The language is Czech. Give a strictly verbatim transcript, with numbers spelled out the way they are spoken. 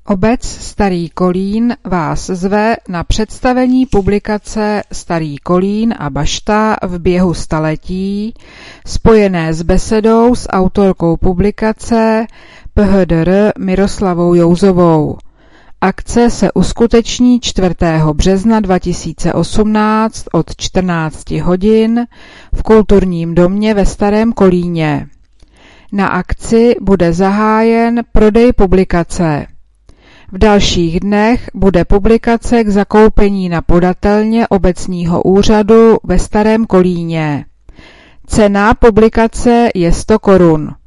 Obec Starý Kolín vás zve na představení publikace Starý Kolín a bašta v běhu staletí, spojené s besedou s autorkou publikace P H D R Miroslavou Jouzovou. Akce se uskuteční čtvrtého března dva tisíce osmnáct od čtrnácti hodin v Kulturním domě ve Starém Kolíně. Na akci bude zahájen prodej publikace. V dalších dnech bude publikace k zakoupení na podatelně obecního úřadu ve Starém Kolíně. Cena publikace je sto korun.